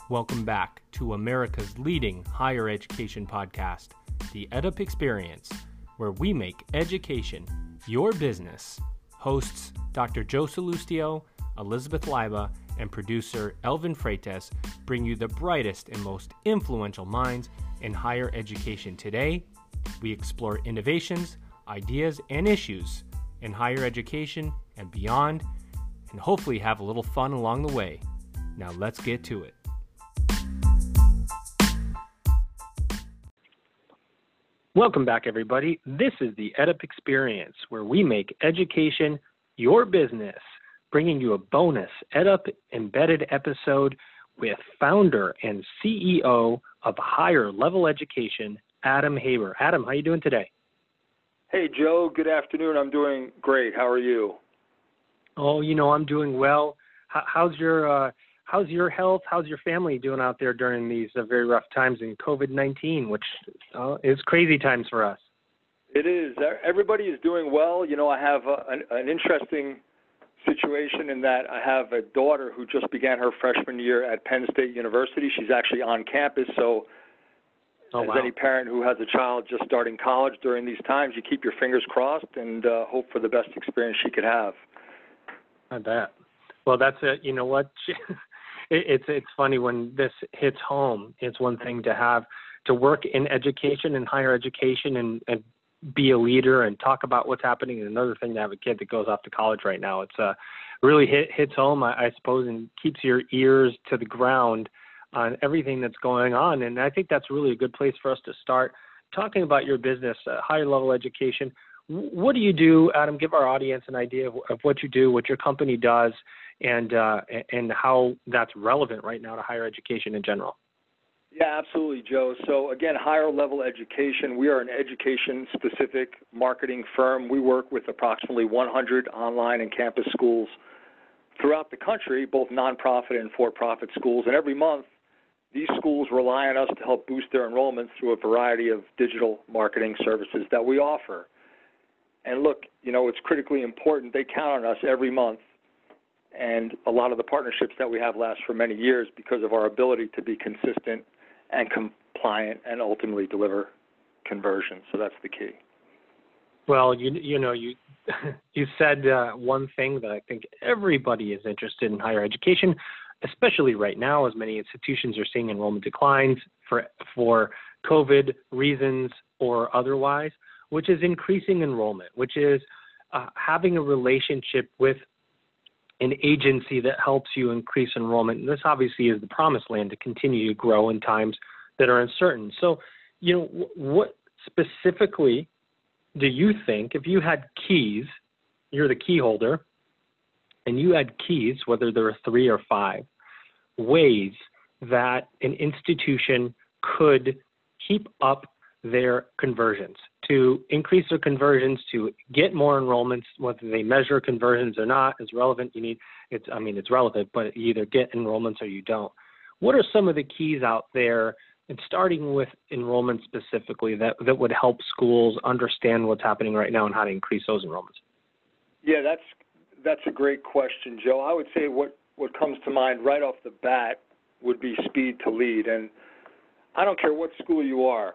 Welcome back to America's leading higher education podcast, The EdUp Experience, where we make education your business. Hosts Dr. Joe Salustio, Elizabeth Leiba, and producer Elvin Freitas bring you the brightest and most influential minds in higher education today. We explore innovations, ideas, and issues in higher education and beyond, and hopefully have a little fun along the way. Now let's get to it. Welcome back, everybody. This is the EdUp Experience, where we make education your business, bringing you a bonus EdUp embedded episode with founder and CEO of Higher Level Education, Adam Haber. Adam, how are you doing today? Hey, Joe. Good afternoon. I'm doing great. How are you? Oh, I'm doing well. How's your health? How's your family doing out there during these very rough times in COVID-19, which is crazy times for us? It is. Everybody is doing well. I have an interesting situation in that I have a daughter who just began her freshman year at Penn State University. She's actually on campus, so any parent who has a child just starting college during these times, you keep your fingers crossed and hope for the best experience she could have. I bet. Well, that's it. You know what? It's funny when this hits home. It's one thing to work in education and higher education and be a leader and talk about what's happening, and another thing to have a kid that goes off to college right now. It's really hits home, I suppose, and keeps your ears to the ground on everything that's going on. And I think that's really a good place for us to start talking about your business, higher level education. What do you do, Adam? Give our audience an idea of what you do, what your company does, and how that's relevant right now to higher education in general. Yeah, absolutely, Joe. So again, Higher Level Education, we are an education-specific marketing firm. We work with approximately 100 online and campus schools throughout the country, both nonprofit and for-profit schools. And every month, these schools rely on us to help boost their enrollment through a variety of digital marketing services that we offer. And look, it's critically important. They count on us every month. And a lot of the partnerships that we have last for many years because of our ability to be consistent and compliant and ultimately deliver conversion. So that's the key. Well, you said one thing that I think everybody is interested in higher education, especially right now, as many institutions are seeing enrollment declines for COVID reasons or otherwise, which is increasing enrollment, which is having a relationship with an agency that helps you increase enrollment. And this obviously is the promised land to continue to grow in times that are uncertain. So, what specifically do you think, if you had keys, you're the key holder, and you had keys, whether there are 3 or 5, ways that an institution could keep up their conversions, to increase their conversions, to get more enrollments, whether they measure conversions or not is relevant. It's relevant, but you either get enrollments or you don't. What are some of the keys out there, and starting with enrollment specifically, that would help schools understand what's happening right now and how to increase those enrollments? Yeah, that's a great question, Joe. I would say what comes to mind right off the bat would be speed to lead. And I don't care what school you are,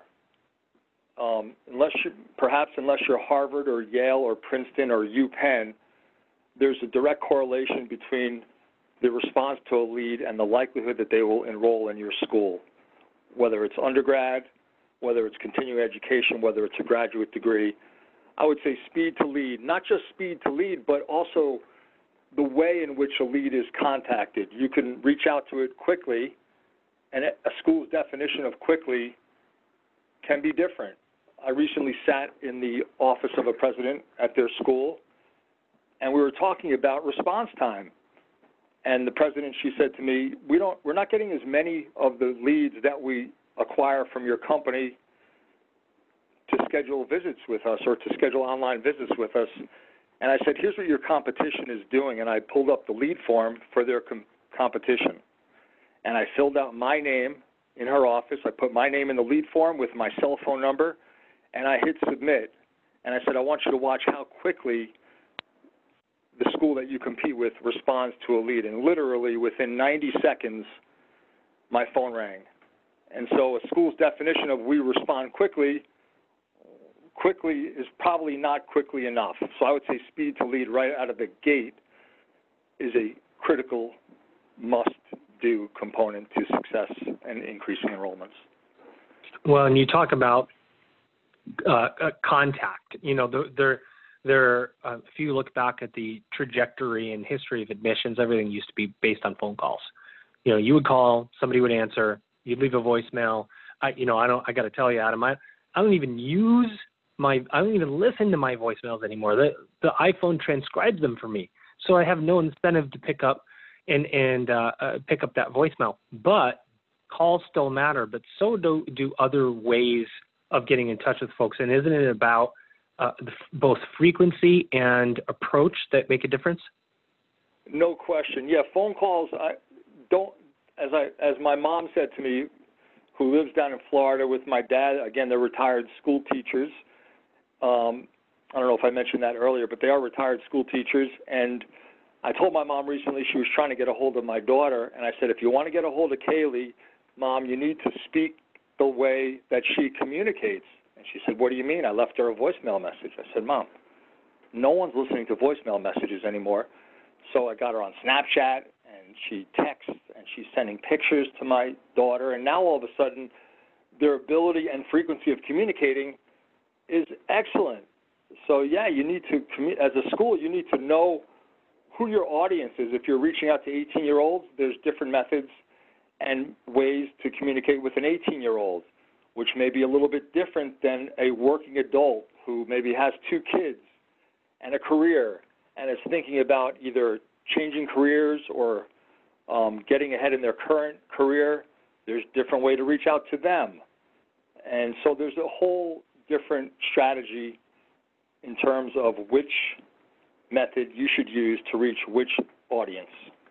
unless you're Harvard or Yale or Princeton or UPenn, there's a direct correlation between the response to a lead and the likelihood that they will enroll in your school, whether it's undergrad, whether it's continuing education, whether it's a graduate degree. I would say speed to lead, not just speed to lead, but also the way in which a lead is contacted. You can reach out to it quickly, and a school's definition of quickly can be different. I recently sat in the office of a president at their school, and we were talking about response time. And the president, she said to me, we're not getting as many of the leads that we acquire from your company to schedule visits with us or to schedule online visits with us. And I said, here's what your competition is doing. And I pulled up the lead form for their competition. And I filled out my name in her office. I put my name in the lead form with my cell phone number, and I hit submit. And I said, I want you to watch how quickly the school that you compete with responds to a lead. And literally within 90 seconds, my phone rang. And so a school's definition of we respond quickly is probably not quickly enough. So I would say speed to lead right out of the gate is a critical must-do component to success and increasing enrollments. Well, and you talk about contact. You know, if you look back at the trajectory and history of admissions, everything used to be based on phone calls. You know, you would call, somebody would answer, you'd leave a voicemail. I got to tell you, Adam, I don't even listen to my voicemails anymore. The iPhone transcribes them for me, so I have no incentive to pick up and pick up that voicemail. But calls still matter, but so do other ways of getting in touch with folks. And isn't it about both frequency and approach that make a difference? No question. Yeah, phone calls. As my mom said to me, who lives down in Florida with my dad. Again, they're retired school teachers. I don't know if I mentioned that earlier, but they are retired school teachers. And I told my mom recently she was trying to get a hold of my daughter, and I said, if you want to get a hold of Kaylee, Mom, you need to speak the way that she communicates. And she said, what do you mean? I left her a voicemail message. I said, Mom, no one's listening to voicemail messages anymore. So I got her on Snapchat, and she texts, and she's sending pictures to my daughter. And now all of a sudden, their ability and frequency of communicating is excellent. So, yeah, you need to, as a school, you need to know who your audience is. If you're reaching out to 18-year-olds, there's different methods and ways to communicate with an 18-year-old, which may be a little bit different than a working adult who maybe has 2 kids and a career and is thinking about either changing careers or getting ahead in their current career. There's a different way to reach out to them. And so there's a whole different strategy in terms of which method you should use to reach which audience.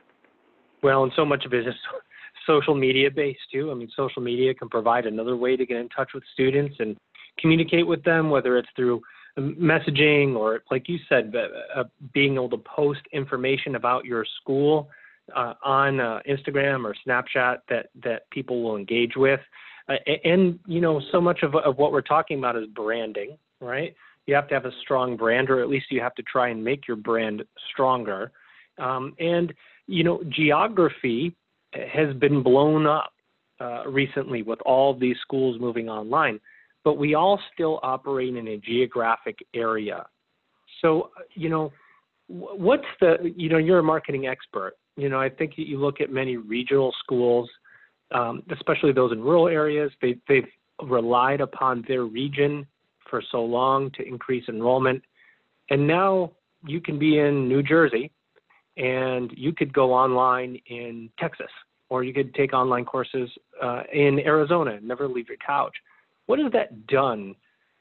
Well, and so much of it is social media based too. I mean, social media can provide another way to get in touch with students and communicate with them, whether it's through messaging or, like you said, being able to post information about your school on Instagram or Snapchat that people will engage with. And, you know, so much of what we're talking about is branding, right? You have to have a strong brand, or at least you have to try and make your brand stronger. And, you know, geography has been blown up recently with all these schools moving online, but we all still operate in a geographic area. So, you know, what's you're a marketing expert. You know, I think you look at many regional schools, especially those in rural areas, they've relied upon their region for so long to increase enrollment. And now you can be in New Jersey and you could go online in Texas, or you could take online courses in Arizona and never leave your couch. What has that done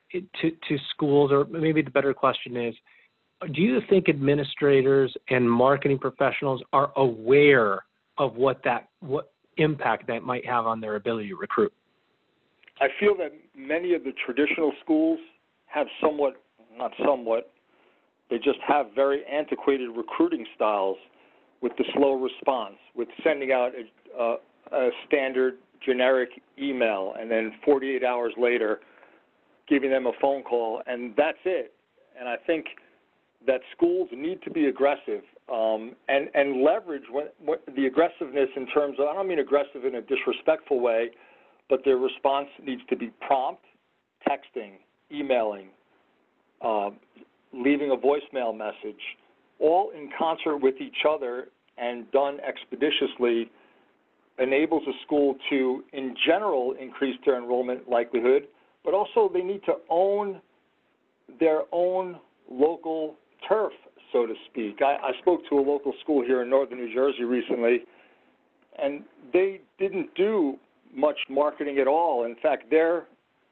to schools? Or maybe the better question is, do you think administrators and marketing professionals are aware of what impact that might have on their ability to recruit? I feel that many of the traditional schools have they just have very antiquated recruiting styles with the slow response, with sending out a standard generic email and then 48 hours later giving them a phone call, and that's it. And I think that schools need to be aggressive and leverage the aggressiveness in terms of, I don't mean aggressive in a disrespectful way, but their response needs to be prompt, texting, emailing, leaving a voicemail message, all in concert with each other and done expeditiously enables a school to, in general, increase their enrollment likelihood, but also they need to own their own local turf, so to speak. I spoke to a local school here in northern New Jersey recently, and they didn't do much marketing at all. In fact, their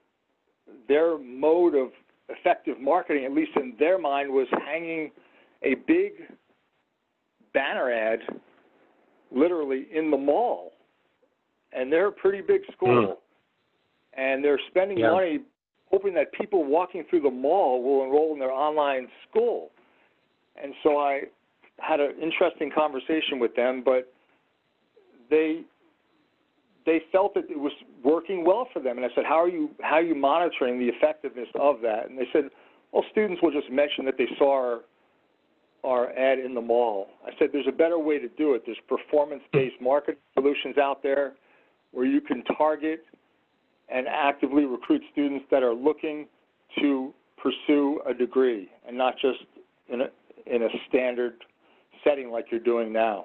mode of effective marketing, at least in their mind, was hanging a big banner ad literally in the mall. And they're a pretty big school. And they're spending money hoping that people walking through the mall will enroll in their online school. And so I had an interesting conversation with them, but they they felt that it was working well for them. And I said, how are you monitoring the effectiveness of that? And they said, well, students will just mention that they saw our ad in the mall. I said, there's a better way to do it. There's performance-based marketing solutions out there where you can target and actively recruit students that are looking to pursue a degree and not just in a standard setting like you're doing now.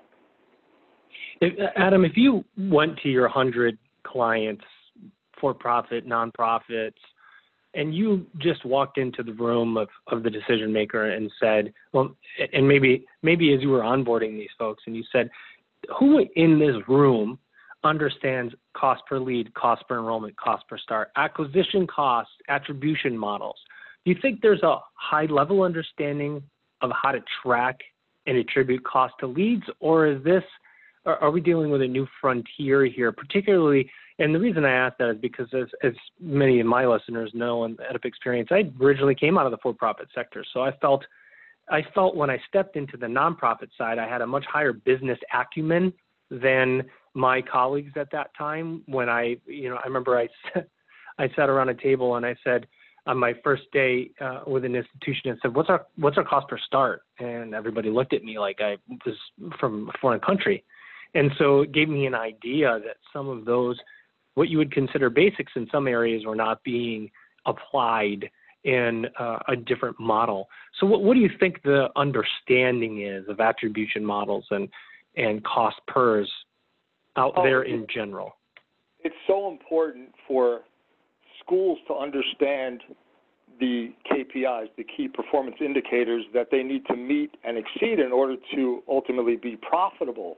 Adam, if you went to your 100 clients, for-profit, nonprofits, and you just walked into the room of the decision maker and said, well, and maybe as you were onboarding these folks and you said, who in this room understands cost per lead, cost per enrollment, cost per start, acquisition costs, attribution models? Do you think there's a high level understanding of how to track and attribute cost to leads, or are we dealing with a new frontier here, particularly? And the reason I ask that is because as many of my listeners know and out of experience, I originally came out of the for-profit sector. So I felt when I stepped into the nonprofit side, I had a much higher business acumen than my colleagues at that time. When I remember I sat around a table and I said, on my first day with an institution, and said, what's our cost per start? And everybody looked at me like I was from a foreign country. And so it gave me an idea that some of those, what you would consider basics in some areas, were not being applied in a different model. So what do you think the understanding is of attribution models and cost pers out there in general? It's so important for schools to understand the KPIs, the key performance indicators that they need to meet and exceed in order to ultimately be profitable.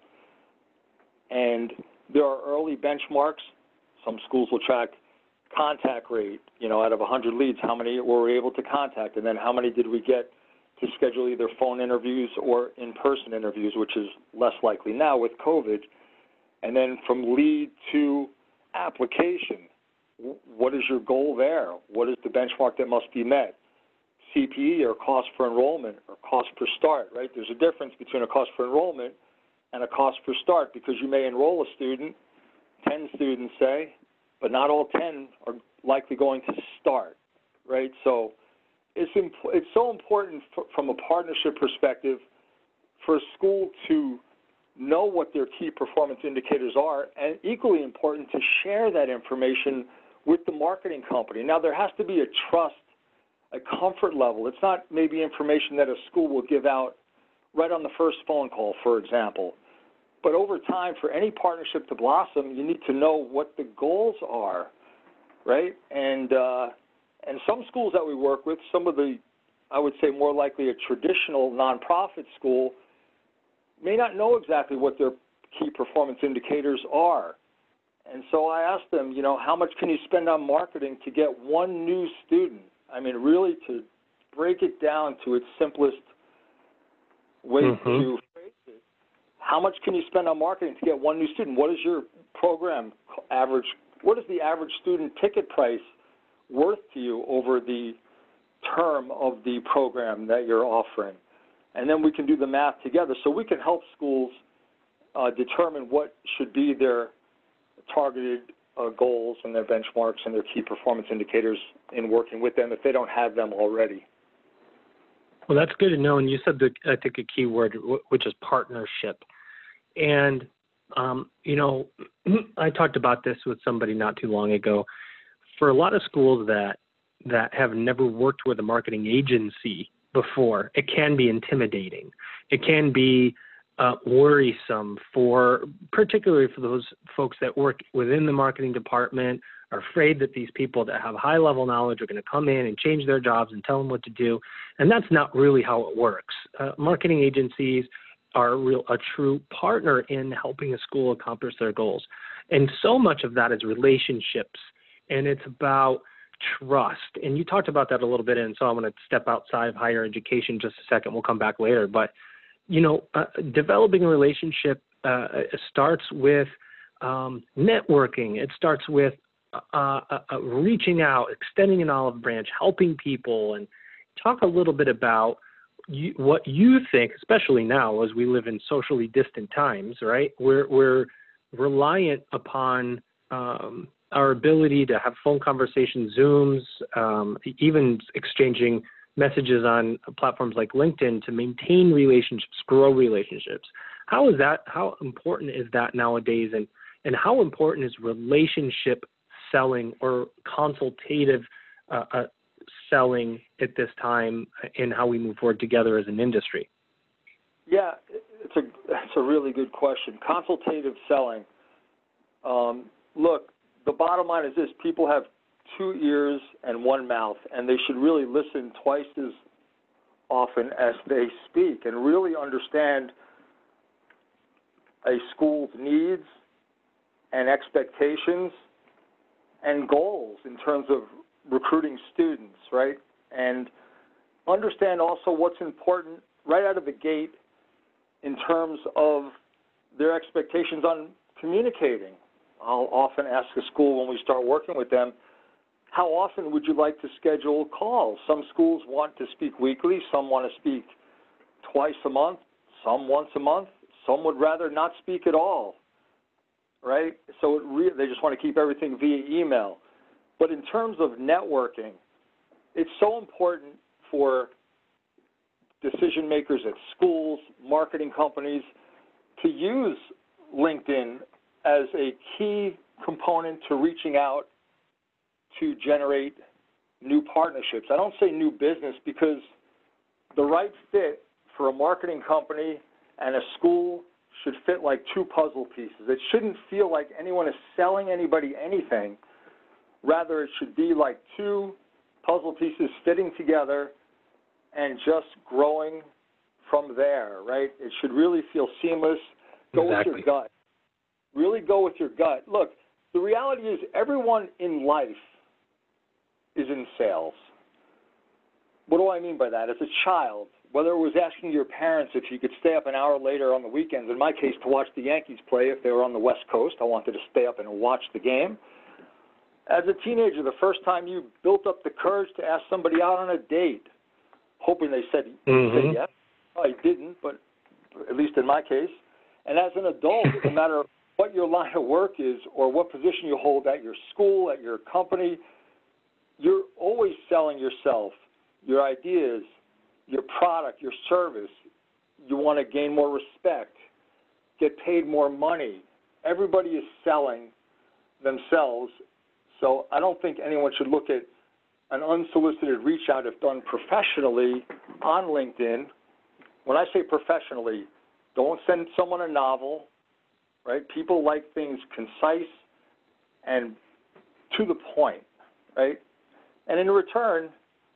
And there are early benchmarks. Some schools will track contact rate, out of 100 leads, how many were we able to contact, and then how many did we get to schedule either phone interviews or in-person interviews, which is less likely now with COVID. And then from lead to application, what is your goal there? What is the benchmark that must be met? CPE, or cost per enrollment, or cost per start, right? There's a difference between a cost per enrollment and a cost per start, because you may enroll a student, 10 students say, but not all 10 are likely going to start, right? So it's so important from a partnership perspective for a school to know what their key performance indicators are, and equally important to share that information with the marketing company. Now, there has to be a trust, a comfort level. It's not maybe information that a school will give out right on the first phone call, for example. But over time, for any partnership to blossom, you need to know what the goals are, right? And some schools that we work with, some of the, I would say more likely a traditional nonprofit school, may not know exactly what their key performance indicators are. And so I asked them, how much can you spend on marketing to get one new student? I mean, really to break it down to its simplest way to phrase it. How much can you spend on marketing to get one new student? What is your program average? What is the average student ticket price worth to you over the term of the program that you're offering? And then we can do the math together, so we can help schools determine what should be their targeted goals and their benchmarks and their key performance indicators in working with them if they don't have them already. Well, that's good to know. And you said, I think, a key word, which is partnership. And, I talked about this with somebody not too long ago. For a lot of schools that have never worked with a marketing agency before, it can be intimidating. It can be worrisome, particularly for those folks that work within the marketing department, are afraid that these people that have high level knowledge are going to come in and change their jobs and tell them what to do. And that's not really how it works. Marketing agencies are a true partner in helping a school accomplish their goals. And so much of that is relationships, and it's about trust. And you talked about that a little bit, and so I'm going to step outside of higher education just a second. We'll come back later. But, developing a relationship starts with networking. It starts with reaching out, extending an olive branch, helping people. And talk a little bit about what you think, especially now as we live in socially distant times, right? We're reliant upon our ability to have phone conversations, Zooms, even exchanging messages on platforms like LinkedIn to maintain relationships, grow relationships. How important is that nowadays? And how important is relationship selling or consultative selling at this time in how we move forward together as an industry? Yeah, it's a really good question. Consultative selling. Look, the bottom line is this: people have 2 ears and 1 mouth, and they should really listen twice as often as they speak and really understand a school's needs and expectations and goals in terms of recruiting students, right? And understand also what's important right out of the gate in terms of their expectations on communicating. I'll often ask a school when we start working with them, how often would you like to schedule calls? Some schools want to speak weekly, some want to speak twice a month, some once a month, some would rather not speak at all, right? So they just want to keep everything via email. But in terms of networking, it's so important for decision makers at schools, marketing companies, to use LinkedIn as a key component to reaching out to generate new partnerships. I don't say new business because the right fit for a marketing company and a school should fit like 2 puzzle pieces. It shouldn't feel like anyone is selling anybody anything. Rather, it should be like 2 puzzle pieces fitting together and just growing from there, right? It should really feel seamless. Go with your gut. Really go with your gut. Look, the reality is everyone in life is in sales. What do I mean by that? As a child, whether it was asking your parents if you could stay up an hour later on the weekends, in my case, to watch the Yankees play if they were on the West Coast, I wanted to stay up and watch the game. As a teenager, the first time you built up the courage to ask somebody out on a date, hoping they said yes. I didn't, but at least in my case. And as an adult, no matter what your line of work is or what position you hold at your school, at your company, you're always selling yourself, your ideas, your product, your service. You want to gain more respect, get paid more money. Everybody is selling themselves. So I don't think anyone should look at an unsolicited reach out if done professionally on LinkedIn. When I say professionally, don't send someone a novel, right? People like things concise and to the point, right? And in return,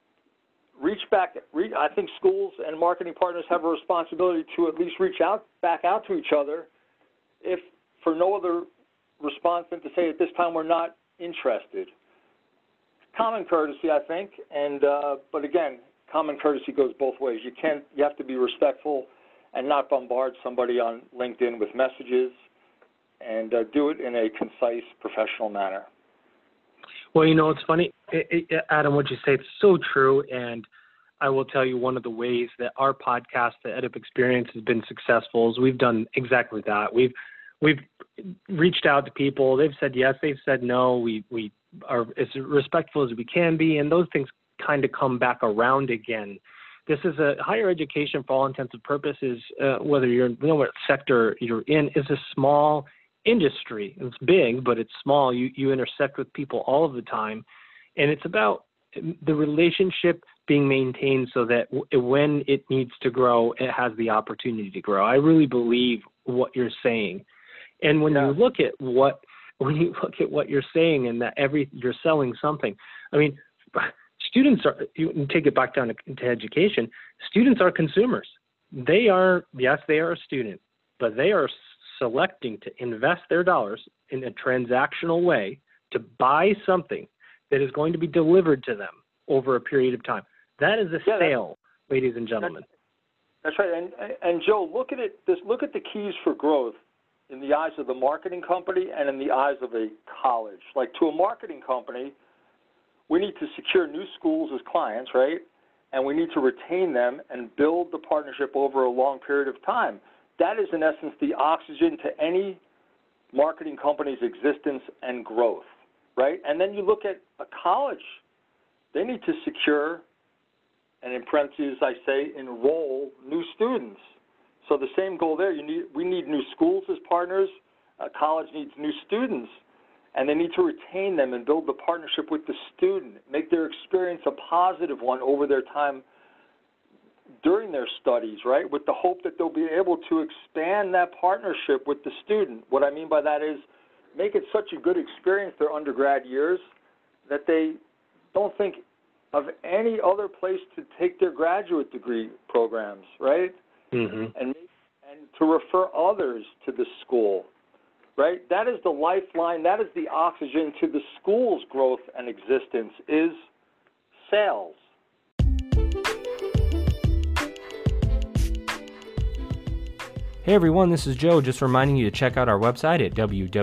I think schools and marketing partners have a responsibility to at least reach out, back out to each other, if for no other response than to say at this time we're not interested. Common courtesy, I think, and but again, common courtesy goes both ways. You have to be respectful and not bombard somebody on LinkedIn with messages, and do it in a concise, professional manner. Well, it's funny, Adam, what you say, it's so true, and I will tell you one of the ways that our podcast, the EdUp Experience, has been successful is we've done exactly that. We've reached out to people. They've said yes, they've said no. We are as respectful as we can be, and those things kind of come back around again. This is a higher education, for all intents and purposes, whether you're what sector you're in, is a small industry. It's big, but it's small. You intersect with people all of the time, and it's about the relationship being maintained so that when it needs to grow, it has the opportunity to grow. I really believe what you're saying, and when you look at what you're saying, and that you're selling something. I mean, students are. You can take it back down to education. Students are consumers. They are a student, but they are selecting to invest their dollars in a transactional way to buy something that is going to be delivered to them over a period of time. That is a sale, ladies and gentlemen. That's right. And Joe, look at it. Look at the keys for growth in the eyes of the marketing company and in the eyes of a college. Like, to a marketing company, we need to secure new schools as clients, right? And we need to retain them and build the partnership over a long period of time. That is, in essence, the oxygen to any marketing company's existence and growth, right? And then you look at a college. They need to secure, and in parentheses I say, enroll new students. So the same goal there. We need new schools as partners. A college needs new students, and they need to retain them and build the partnership with the student, make their experience a positive one over their time during their studies, right, with the hope that they'll be able to expand that partnership with the student. What I mean by that is make it such a good experience their undergrad years that they don't think of any other place to take their graduate degree programs, right? Mm-hmm. And to refer others to the school, right? That is the lifeline. That is the oxygen to the school's growth and existence is sales. Hey everyone, this is Joe, just reminding you to check out our website at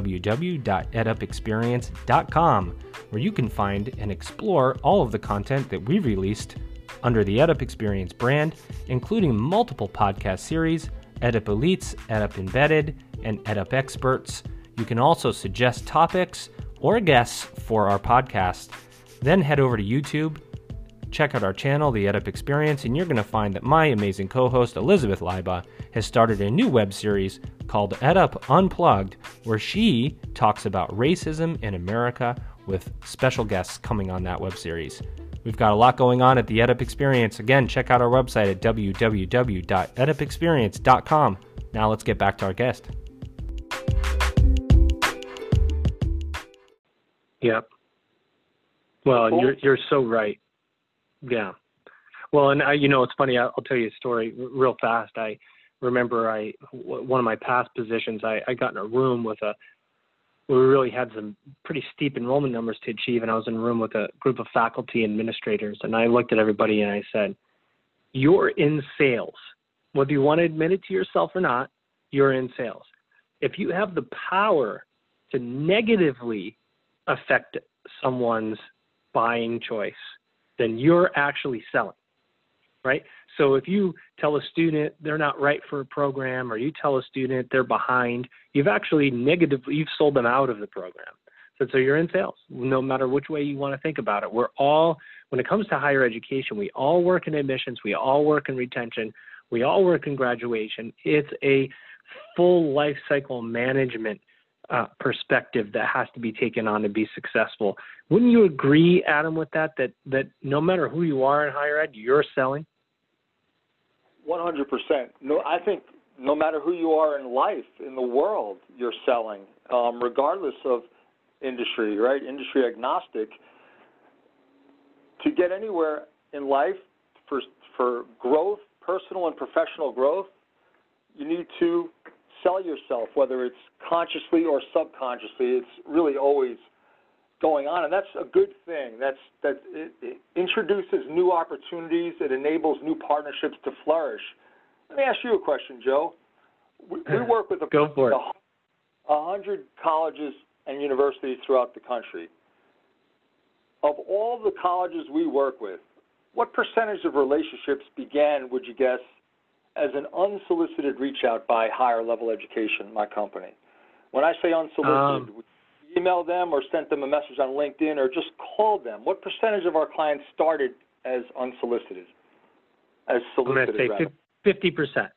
www.edupexperience.com, where you can find and explore all of the content that we've released under the EdUp Experience brand, including multiple podcast series, EdUp Elites, EdUp Embedded, and EdUp Experts. You can also suggest topics or guests for our podcast. Then head over to YouTube, check out our channel, The EdUp Experience, and you're going to find that my amazing co-host, Elizabeth Leiba, has started a new web series called EdUp Unplugged, where she talks about racism in America with special guests coming on that web series. We've got a lot going on at The EdUp Experience. Again, check out our website at www.edupexperience.com. Now let's get back to our guest. Yep. Well, and you're so right. Yeah. Well, and it's funny. I'll tell you a story real fast. I remember one of my past positions, I got in a room with we really had some pretty steep enrollment numbers to achieve, and I was in a room with a group of faculty administrators, and I looked at everybody and I said, you're in sales. Whether you want to admit it to yourself or not, you're in sales. If you have the power to negatively affect someone's buying choice, then you're actually selling, right? So if you tell a student they're not right for a program, or you tell a student they're behind, you've sold them out of the program. So you're in sales, no matter which way you want to think about it. When it comes to higher education, we all work in admissions, we all work in retention, we all work in graduation. It's a full life cycle management perspective that has to be taken on to be successful. Wouldn't you agree, Adam, with that no matter who you are in higher ed, you're selling? 100%. No, I think no matter who you are in life, in the world, you're selling, regardless of industry, right? Industry agnostic. To get anywhere in life for growth, personal and professional growth, you need to sell yourself, whether it's consciously or subconsciously. It's really always going on, and that's a good thing. It introduces new opportunities. It enables new partnerships to flourish. Let me ask you a question, Joe. We work with 100 colleges and universities throughout the country. Of all the colleges we work with, what percentage of relationships began, would you guess, as an unsolicited reach out by Higher Level Education, my company? When I say unsolicited, we emailed them or sent them a message on LinkedIn or just called them. What percentage of our clients started as unsolicited? As solicited, I'm going to say 50%.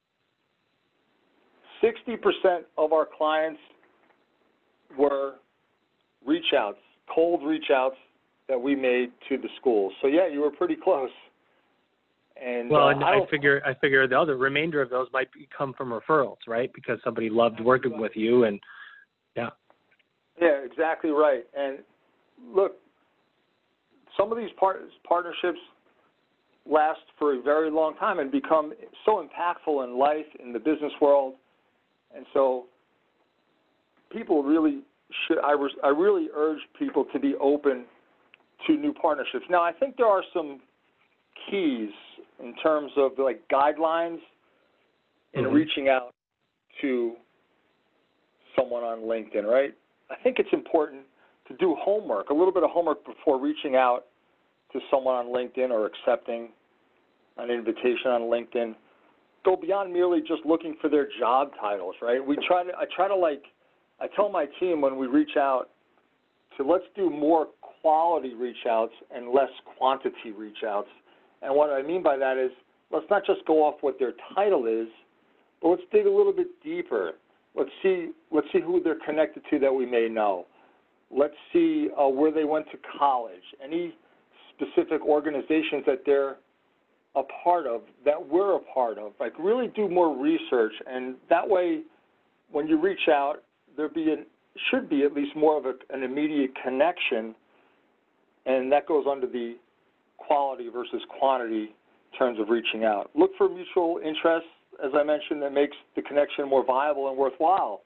60% of our clients were reach outs, cold reach outs that we made to the schools. So yeah, you were pretty close. And I figure the other remainder of those might come from referrals, right? Because somebody loved working with you, and yeah. Yeah, exactly right. And look, some of these partnerships last for a very long time and become so impactful in life, in the business world. And so people really should, I really urge people to be open to new partnerships. Now, I think there are some keys in terms of like guidelines in reaching out to someone on LinkedIn, right? I think it's important to do homework, a little bit of homework before reaching out to someone on LinkedIn or accepting an invitation on LinkedIn. Go beyond merely just looking for their job titles, right? I try to like I tell my team when we reach out to let's do more quality reach outs and less quantity reach outs. And what I mean by that is let's not just go off what their title is, but let's dig a little bit deeper. Let's see who they're connected to that we may know. Let's see where they went to college, any specific organizations that they're a part of, that we're a part of. Like, really do more research, and that way, when you reach out, should be at least more of an immediate connection, and that goes under the quality versus quantity in terms of reaching out. Look for mutual interests, as I mentioned, that makes the connection more viable and worthwhile,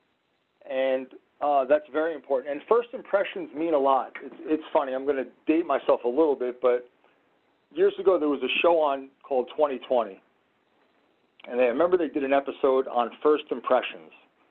and that's very important. And first impressions mean a lot. It's funny. I'm going to date myself a little bit, but years ago there was a show on called 2020, and I remember they did an episode on first impressions.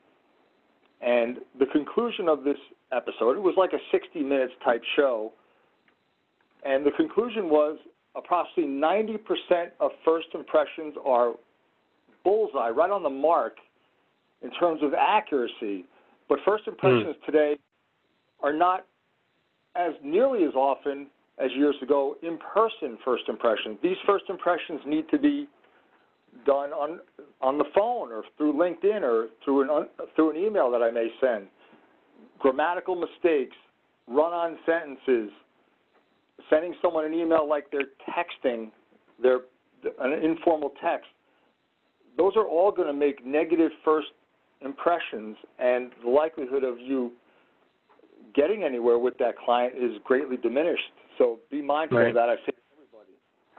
And the conclusion of this episode, it was like a 60 minutes type show, and the conclusion was approximately 90% of first impressions are bullseye, right on the mark in terms of accuracy. But first impressions today are not as nearly as often as years ago in-person first impressions. These first impressions need to be done on the phone or through LinkedIn or through an email that I may send. Grammatical mistakes, run-on sentences, sending someone an email like they're texting, an informal text. Those are all going to make negative first impressions, and the likelihood of you getting anywhere with that client is greatly diminished. So be mindful of that. I say to everybody.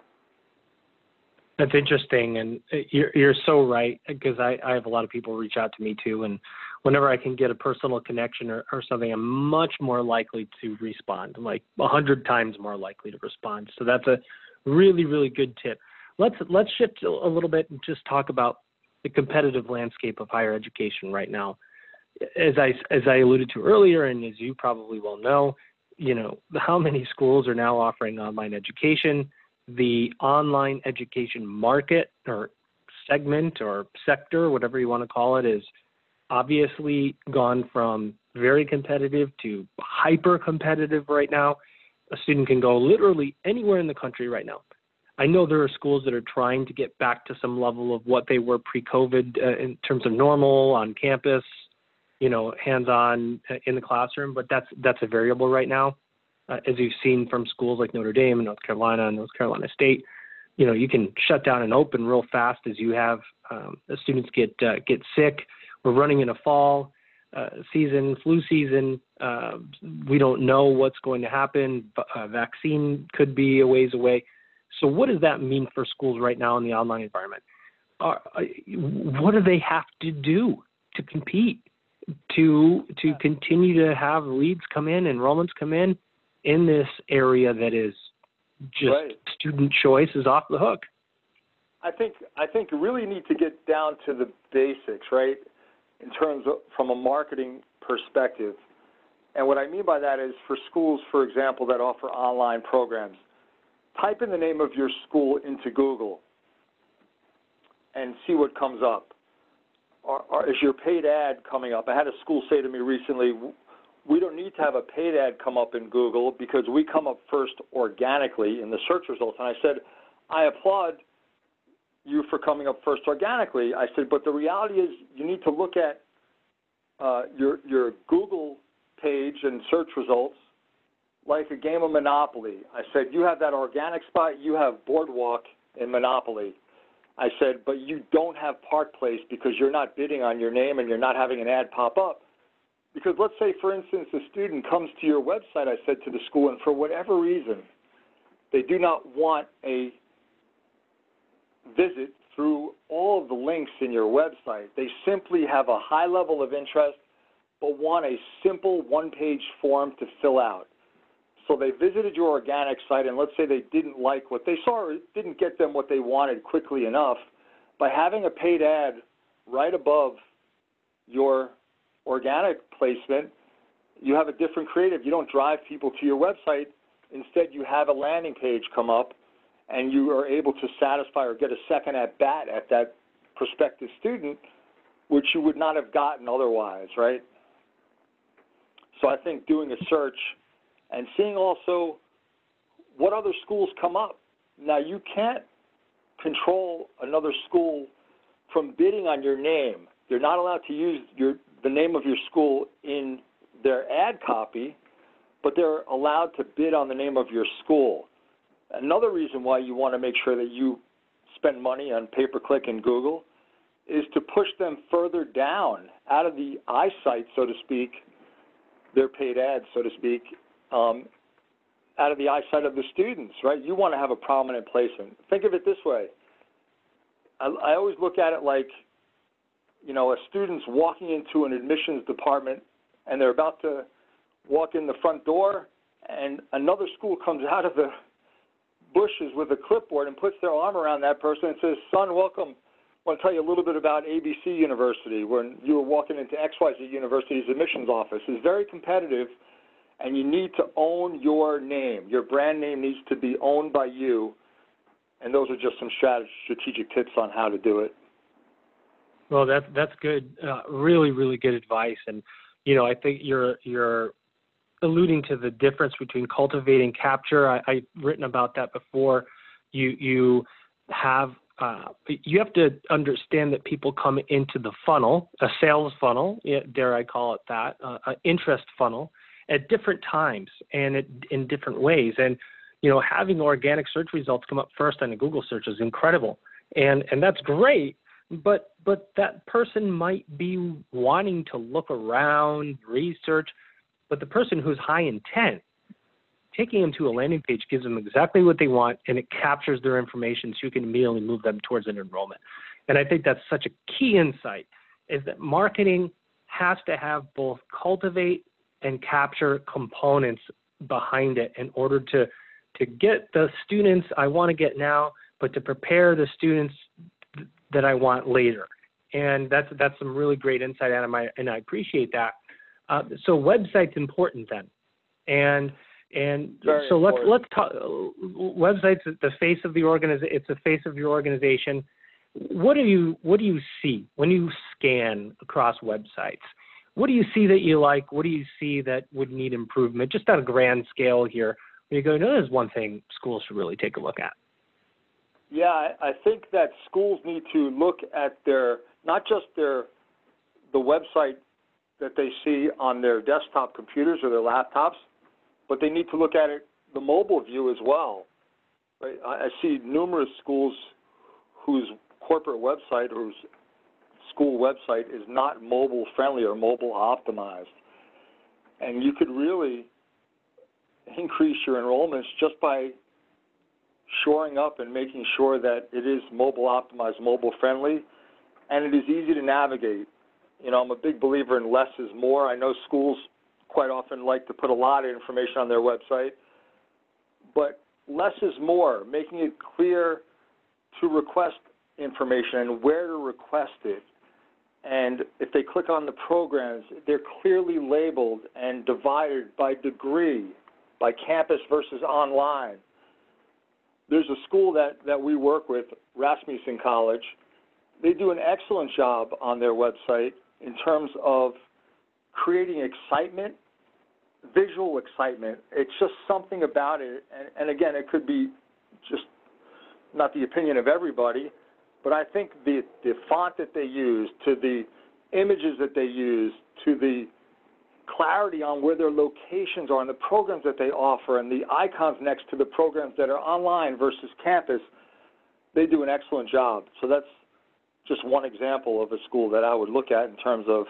That's interesting, and you're so right, because I have a lot of people reach out to me too, and whenever I can get a personal connection or something, I'm much more likely to respond, like 100 times more likely to respond. So that's a really, really good tip. Let's shift a little bit and just talk about the competitive landscape of higher education right now. As I alluded to earlier, and as you probably well know, how many schools are now offering online education. The online education market or segment or sector, whatever you want to call it, is obviously gone from very competitive to hyper competitive right now. A student can go literally anywhere in the country right now. I know there are schools that are trying to get back to some level of what they were pre-COVID in terms of normal on campus, hands-on in the classroom, but that's a variable right now. As you've seen from schools like Notre Dame and North Carolina and North Carolina State, you can shut down and open real fast as you have the students get sick. We're running in a fall season, flu season. We don't know what's going to happen. A vaccine could be a ways away. So what does that mean for schools right now in the online environment? What do they have to do to compete, to continue to have leads come in, enrollments come in this area that is just student choice is off the hook? I think you really need to get down to the basics, right, in terms of from a marketing perspective. And what I mean by that is for schools, for example, that offer online programs, type in the name of your school into Google and see what comes up. Is your paid ad coming up? I had a school say to me recently, we don't need to have a paid ad come up in Google because we come up first organically in the search results. And I said, I applaud you for coming up first organically. I said, but the reality is you need to look at your Google page and search results like a game of Monopoly. I said, you have that organic spot, you have Boardwalk in Monopoly. I said, but you don't have Park Place because you're not bidding on your name and you're not having an ad pop up. Because let's say, for instance, a student comes to your website, I said to the school, and for whatever reason, they do not want a visit through all of the links in your website. They simply have a high level of interest but want a simple one-page form to fill out. So they visited your organic site, and let's say they didn't like what they saw or it didn't get them what they wanted quickly enough. By having a paid ad right above your organic placement, you have a different creative. You don't drive people to your website. Instead, you have a landing page come up, and you are able to satisfy or get a second at bat at that prospective student, which you would not have gotten otherwise, right? So I think doing a search and seeing also what other schools come up. Now, you can't control another school from bidding on your name. They're not allowed to use the name of your school in their ad copy, but they're allowed to bid on the name of your school. Another reason why you want to make sure that you spend money on pay-per-click and Google is to push them further down out of the eyesight, so to speak, their paid ads, so to speak, out of the eyesight of the students, right? You want to have a prominent placement. Think of it this way. I always look at it like, you know, a student's walking into an admissions department and they're about to walk in the front door and another school comes out of the bushes with a clipboard and puts their arm around that person and says, son, welcome. I want to tell you a little bit about ABC University. When you were walking into XYZ University's admissions office, it's very competitive, and you need to own your name. Your brand name needs to be owned by you, and those are just some strategic tips on how to do it. Well, that's good. Really, really good advice. And, you know, I think you're alluding to the difference between cultivate and capture. I've written about that before. You have to understand that people come into the funnel, a sales funnel, dare I call it that, an interest funnel, at different times and in different ways. And, you know, having organic search results come up first on a Google search is incredible. And that's great, but that person might be wanting to look around, research, but the person who's high intent, taking them to a landing page gives them exactly what they want, and it captures their information so you can immediately move them towards an enrollment. And I think that's such a key insight, is that marketing has to have both cultivate and capture components behind it in order to get the students I want to get now, but to prepare the students that I want later. And that's some really great insight, Adam, and I appreciate that. So website's important then. And Very so important. let's talk. Website's the face of the organization. It's the face of your organization. What do you see when you scan across websites? What do you see that you like? What do you see that would need improvement? Just on a grand scale here, where you go, no, there's one thing schools should really take a look at. Yeah, I think that schools need to look at not just the website that they see on their desktop computers or their laptops, but they need to look at the mobile view as well. Right? I see numerous schools whose corporate website or whose school website is not mobile friendly or mobile optimized. And you could really increase your enrollments just by shoring up and making sure that it is mobile optimized, mobile friendly, and it is easy to navigate. You know, I'm a big believer in less is more. I know schools quite often like to put a lot of information on their website, but less is more, making it clear to request information and where to request it. And if they click on the programs, they're clearly labeled and divided by degree, by campus versus online. There's a school that we work with, Rasmussen College. They do an excellent job on their website in terms of creating excitement, visual excitement. It's just something about it. And again, it could be just not the opinion of everybody, but I think the font that they use, to the images that they use, to the clarity on where their locations are and the programs that they offer and the icons next to the programs that are online versus campus, they do an excellent job. So that's just one example of a school that I would look at in terms of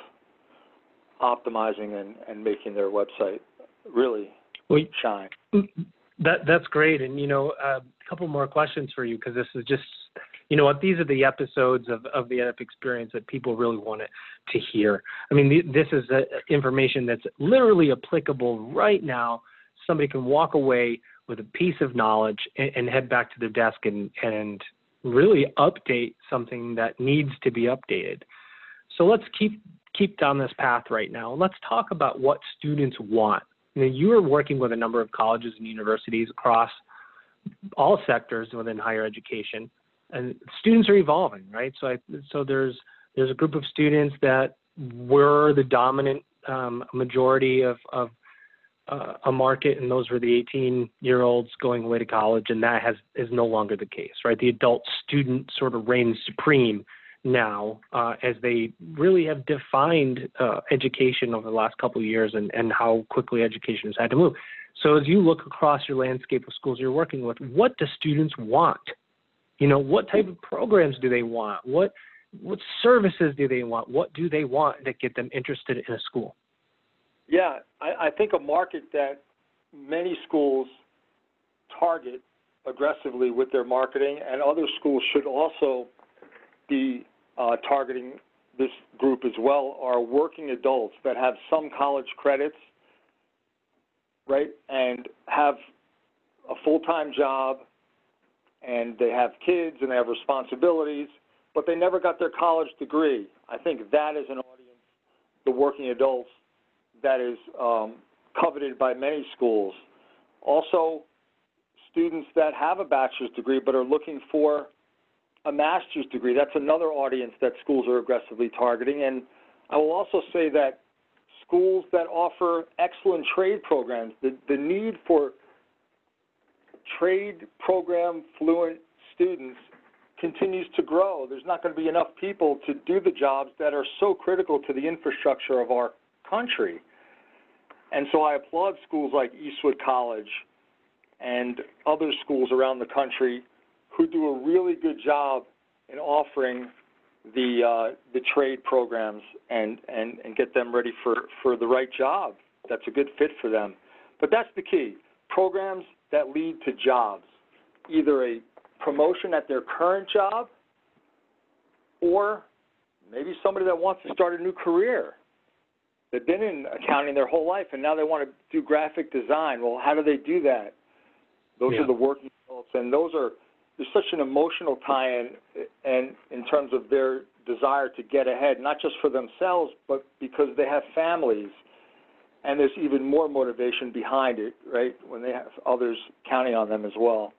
optimizing and making their website really shine. That's great. And, you know, a couple more questions for you, because this is just, you know what, these are the episodes of the EdUp experience that people really want to hear. I mean, this is information that's literally applicable right now. Somebody can walk away with a piece of knowledge and head back to their desk and really update something that needs to be updated. So let's keep down this path right now. Let's talk about what students want. I mean, you are working with a number of colleges and universities across all sectors within higher education. And students are evolving, right? So there's a group of students that were the dominant a majority of a market, and those were the 18-year-olds going away to college, and that is no longer the case, right? The adult student sort of reigns supreme now, as they really have defined education over the last couple of years and how quickly education has had to move. So as you look across your landscape of schools you're working with, what do students want? What type of programs do they want? What services do they want? What do they want that get them interested in a school? Yeah, I think a market that many schools target aggressively with their marketing, and other schools should also be targeting this group as well, are working adults that have some college credits, right, and have a full-time job, and they have kids and they have responsibilities, but they never got their college degree. I think that is an audience, the working adults, that is coveted by many schools. Also, students that have a bachelor's degree but are looking for a master's degree, that's another audience that schools are aggressively targeting. And I will also say that schools that offer excellent trade programs, the need for trade program fluent students continues to grow. There's not going to be enough people to do the jobs that are so critical to the infrastructure of our country. And so I applaud schools like Eastwood College and other schools around the country who do a really good job in offering the trade programs and get them ready for the right job that's a good fit for them. But that's the key. Programs that lead to jobs, either a promotion at their current job or maybe somebody that wants to start a new career. They've been in accounting their whole life, and now they want to do graphic design. Well, how do they do that? Those are the working adults, and there's such an emotional tie-in and in terms of their desire to get ahead, not just for themselves, but because they have families, and there's even more motivation behind it, right, when they have others counting on them as well.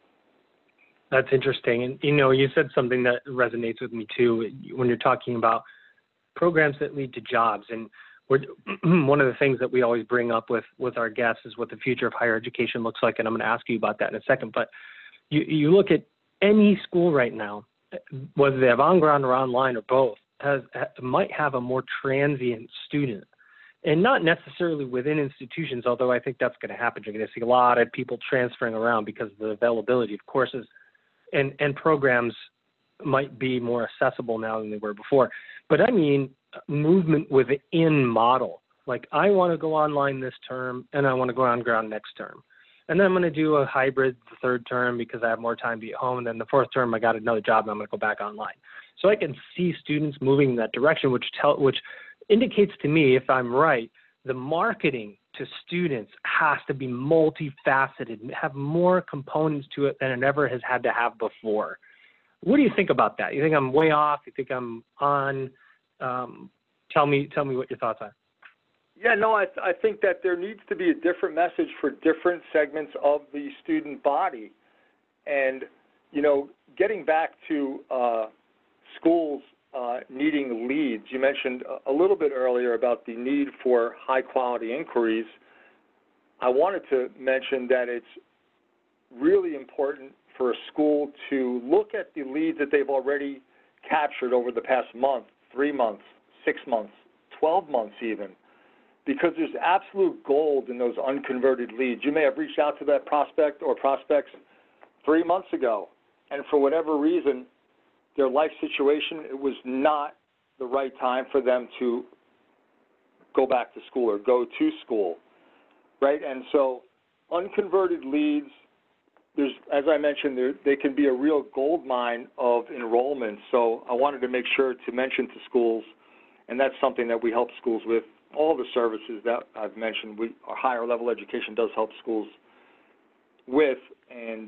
That's interesting. And, you said something that resonates with me, too, when you're talking about programs that lead to jobs. And one of the things that we always bring up with our guests is what the future of higher education looks like, and I'm going to ask you about that in a second. But you look at any school right now, whether they have on-ground or online or both, might have a more transient student. And not necessarily within institutions, although I think that's going to happen. You're going to see a lot of people transferring around because of the availability of courses, and programs might be more accessible now than they were before. But I mean movement within model. Like, I want to go online this term, and I want to go on ground next term. And then I'm going to do a hybrid the third term because I have more time to be at home. And then the fourth term, I got another job, and I'm going to go back online. So I can see students moving in that direction, which indicates to me, if I'm right, the marketing to students has to be multifaceted, have more components to it than it ever has had to have before. What do you think about that? You think I'm way off? You think I'm on? Tell me what your thoughts are. Yeah, no, I think that there needs to be a different message for different segments of the student body. And, getting back to schools needing leads, you mentioned a little bit earlier about the need for high-quality inquiries. I wanted to mention that it's really important for a school to look at the leads that they've already captured over the past month, 3 months, 6 months, 12 months even, because there's absolute gold in those unconverted leads. You may have reached out to that prospect or prospects 3 months ago, and for whatever reason, their life situation, it was not the right time for them to go back to school or go to school, right? And so unconverted leads, as I mentioned, they can be a real gold mine of enrollment. So I wanted to make sure to mention to schools, and that's something that we help schools with. All the services that I've mentioned, our higher level education does help schools with. And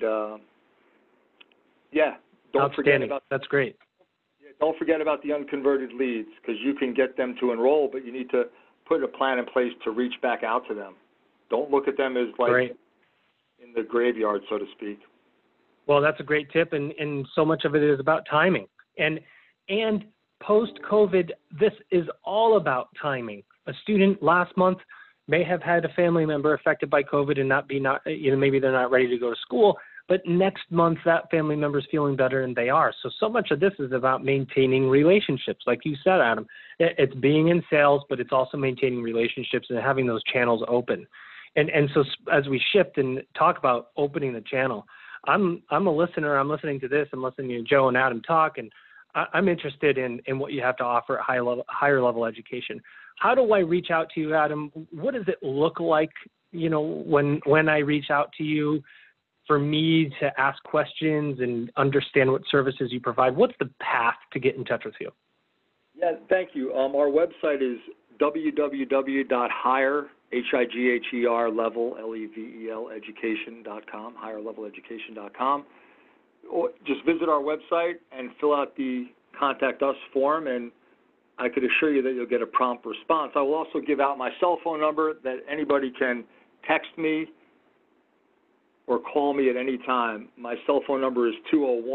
don't forget about that's great. Don't forget about the unconverted leads, because you can get them to enroll, but you need to put a plan in place to reach back out to them. Don't look at them as like in the graveyard, so to speak. Well, that's a great tip, and so much of it is about timing. And post-COVID, this is all about timing. a student last month may have had a family member affected by COVID and maybe they're not ready to go to school, but next month that family member is feeling better and they are. So much of this is about maintaining relationships. Like you said, Adam, it's being in sales, but it's also maintaining relationships and having those channels open. And so as we shift and talk about opening the channel, I'm a listener. I'm listening to this. I'm listening to Joe and Adam talk, and I'm interested in what you have to offer at higher level education. How do I reach out to you, Adam? What does it look like, when I reach out to you, for me to ask questions and understand what services you provide? What's the path to get in touch with you? Yeah, thank you. Our website is www.higher, H-I-G-H-E-R, level, L-E-V-E-L, education.com, higherleveleducation.com. Or just visit our website and fill out the Contact Us form, and I could assure you that you'll get a prompt response. I will also give out my cell phone number that anybody can text me or call me at any time. My cell phone number is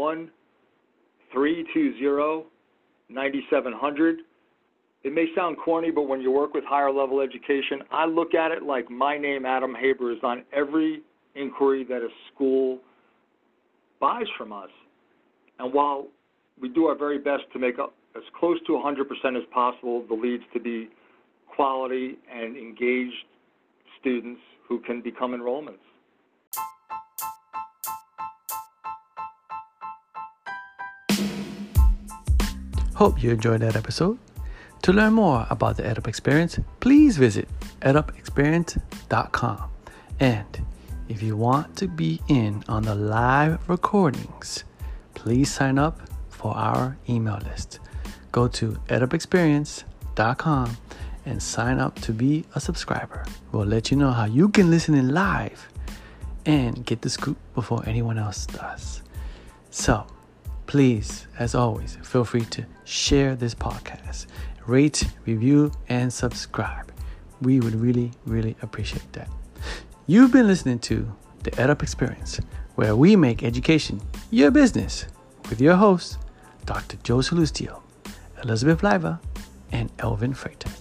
201-320-9700. It may sound corny, but when you work with higher level education, I look at it like my name, Adam Haber, is on every inquiry that a school buys from us. And while we do our very best to make as close to 100% as possible the leads to be quality and engaged students who can become enrollments. Hope you enjoyed that episode. To learn more about the EdUp Experience, please visit edupexperience.com. And if you want to be in on the live recordings, please sign up for our email list. Go to edupexperience.com and sign up to be a subscriber. We'll let you know how you can listen in live and get the scoop before anyone else does. So, please, as always, feel free to share this podcast, rate, review, and subscribe. We would really, really appreciate that. You've been listening to the EdUp Experience, where we make education your business, with your hosts, Dr. Joe Salustio, Elizabeth Leiva, and Elvin Freitas.